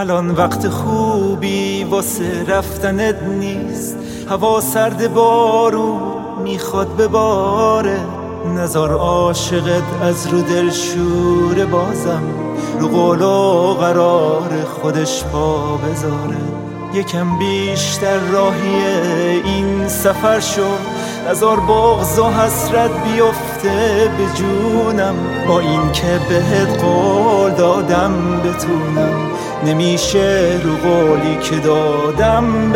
الان وقت خوبی واسه رفتنت نیست، هوا سرد بارون میخواد بباره، نزار عاشقت از رو دل شوره، بازم رو قول و قرار خودش پا بذاره. یکم بیشتر راهی این سفر شو، نزار بغض و حسرت بیفته به جونم، با این که بهت قول دادم بتونم، نمیشه رو قولی که دادم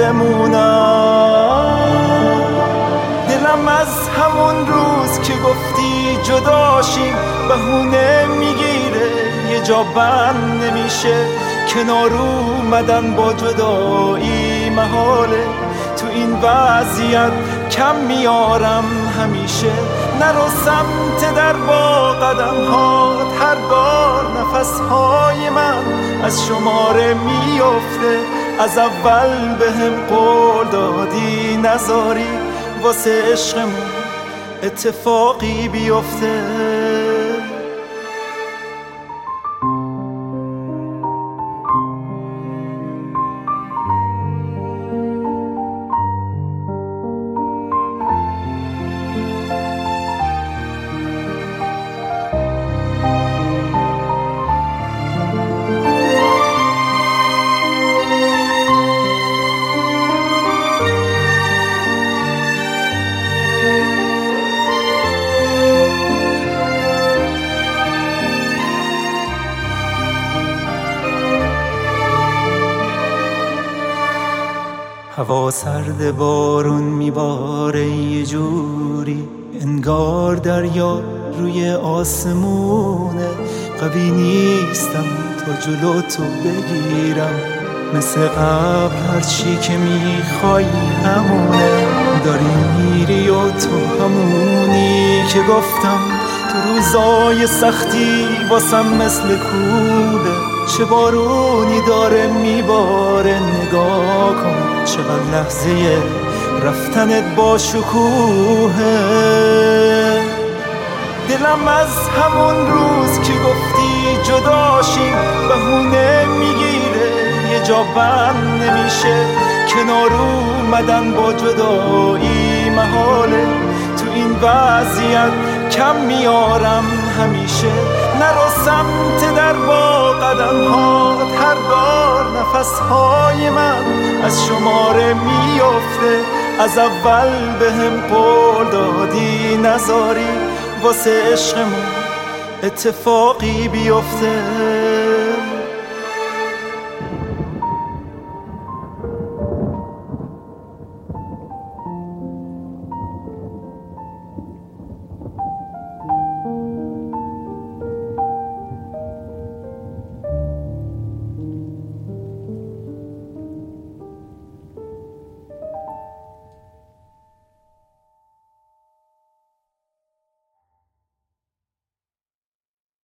بمونم. دلم از همون روز که گفتی جداشیم بهونه میگیره، یه جا بند نمیشه، کنار اومدن با جدایی محاله. تو این وضعیت کم میارم همیشه، نرو سمت در با قدم ها، هر بار نفس های من از شماره میفته. از اول بهم قول دادی نذاری واسه عشقمون اتفاقی بیفته. هوا سرد بارون میباره یه جوری، انگار دریا روی آسمونه. قوی نیستم تا جلو تو بگیرم، مثل قبل هرچی که میخوای همونه. داری میری و تو همونی که گفتم، تو روزای سختی واسم مثل کوله. چه بارونی داره میباره نگاه کن، چقدر لحظه رفتنت با شکوهه. دلم از همون روز که گفتی جداشیم بهونه میگیره، یه جا بند نمیشه، کنار اومدن با جدایی محاله. تو این وضعیت کم میارم همیشه، نرو سمت در با قدم ها، هر بار نفس های من از شماره میفته. از اول بهم قول دادی نذاری واسه عشقمون اتفاقی بیفته.